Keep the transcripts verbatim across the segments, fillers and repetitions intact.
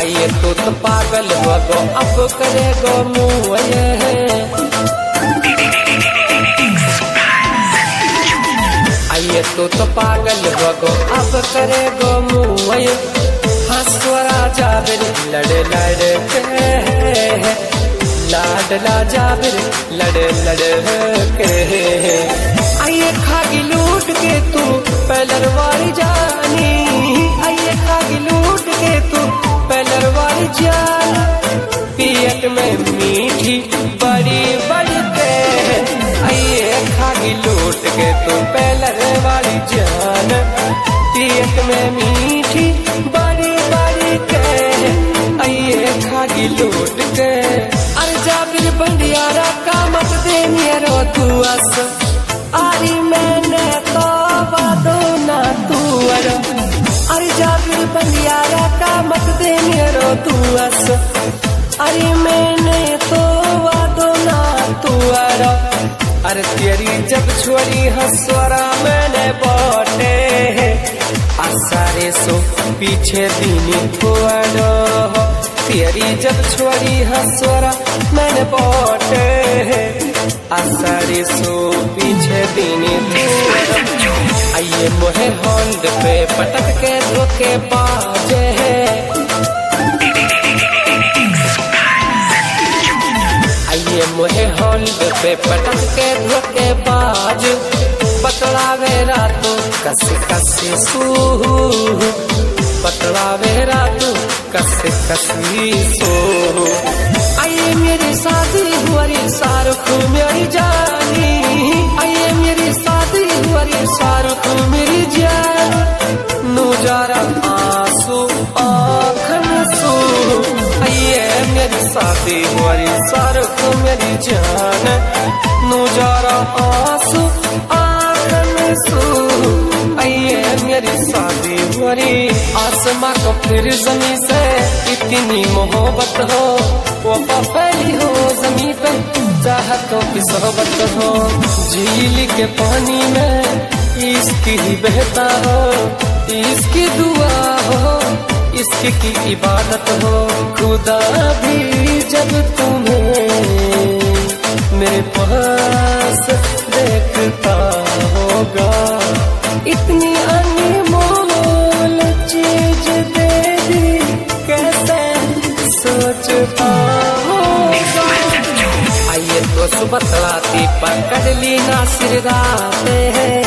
आइए तू तो पागल हो गो अब करे गो मुँह आइए तू तो पागल हो गो अब करे गो मुँह हंसुरा जाबिर लड़े लड़े के लाडला जाबिर लड़े लड़े के आइए खागी लूट के तू पहलर वाली जानी आइए खागी लूट के तू पहलर वाली जान पियत में मीठी बड़ी बड़ी के आइए खागी लूट के तू पहलर वाली जान पियत में मीठी बड़ी बड़ी के आइए खागी लूट के अरे जाबिर बंडियारा का मत दे मेरो तू अस आरी मैंने तो वादो ना तू अरो अरे जाबिर बंडियारा का मत दे मेरो तू अस अरे मैंने तो वादो ना तू अरो अरे तेरी जब छोड़ी हंसवरा मैंने बोटे सारे सो पीछे दीनी थोड़ो तेरी जब छोड़ी हंसवरा मैंने बोटे सारे सो पीछे दीनी थोड़ो आइए मोहे होंद पे पटक के धोखे बाजे आइए मोहे होंद पे पटक के धोखे बाज पतलावे रातों कसे कसे सू पतलावे रातों कसे कसी सो आइए मेरी शादी हुई शाहरुख मेरी जानी आइए मेरी शादी हुई शाहरुख मेरी जान नूजारा आंसू आँखन सू आइए मेरी शादी हुई शाहरुख मेरी जान नूजारा आंसू आइए मेरी शादी हुई आसमां को फिर जमीन से इतनी मोहब्बत हो वफा फैली हो जमीन पे चाहतों की सोहबत हो झील के पानी में इसकी ही बहता हो इसकी दुआ हो इसकी की इबादत हो खुदा भी जब तुम्हें मेरे पास देखता होगा इतनी अनमोल चीज दे दी कैसे सोचता होगा आइए तो सुबह तलाती पकड़ ली नासिर राते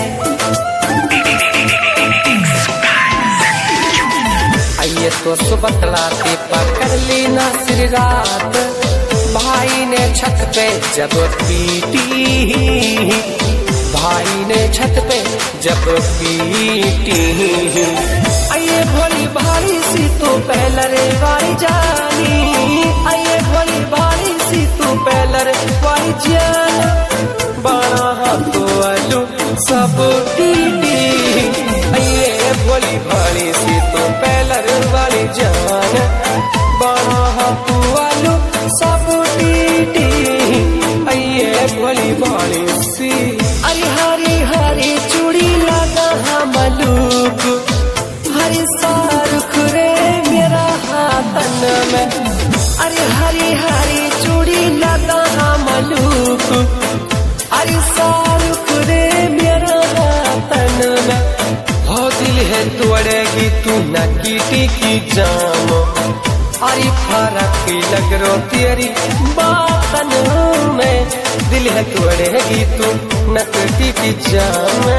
आइए तो सुबह तलाती पकड़ ली नासिर रात भाई ने छत पे जब पीटी भाई ने छत पे जब पीटी आइए भोली भारी सी तू पहलरे वाली जानी आइए भोली भारी सी तू पहलरे वाली जान बाणा हाथो आलू सब पीटी आइए भोली भारी सी तू पहलरे वाली जान बाणा हाथो आलू सब पीटी आइए भोली भारी सी अरे हरी हरी चूड़ी लगा मलूक हरी सारुख रे मेरा हाथन में अरे हरी हरी चूड़ी लगा मलूक अरे सारुख रे मेरा हाथन में हो दिल है तोड़ेगी तू न कीटी की जाम अरे फरक लग रो तेरी बातन में दिल है तोड़ेगी तू नकटी की जाम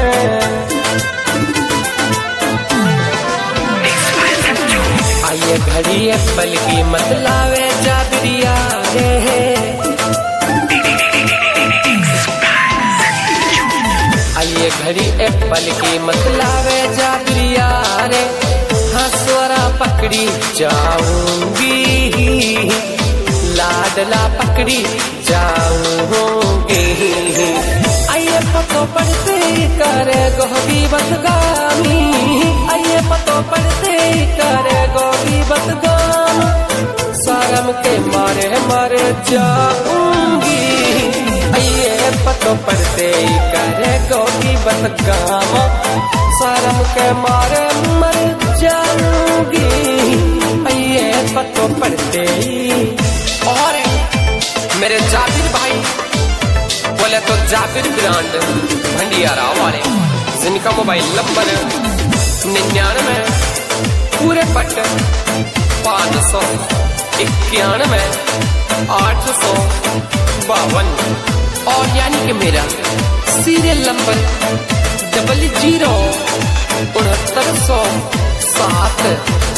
आइए घड़ी पल की मत लावे जाबिरिया रे आइए घड़ी पल की मत लावे जाबिरिया रे हंसवरा पकड़ी जाऊंगी लाडला पकड़ी जाऊंगी आइए पतो पढ़ते करे गोभी बदगामी आइए पतो पढ़ते करे गोभी बदगाम शर्म के मारे मारे जाऊंगी आइए पतो पढ़ते करे गोभी बदगाम शर्म के मारे मर जाऊंगी आइए पत्तों पड़ते और मेरे जाबिर भाई बोले तो जाबिर ब्रांड भंडियारा वाले जिनका मोबाइल नंबर निन्यानवे पूरे पट पाँच सौ इक्यानवे आठ सौ बावन और यानी कि मेरा सीरियल नंबर डबल जीरो उनहत्तर सौ सात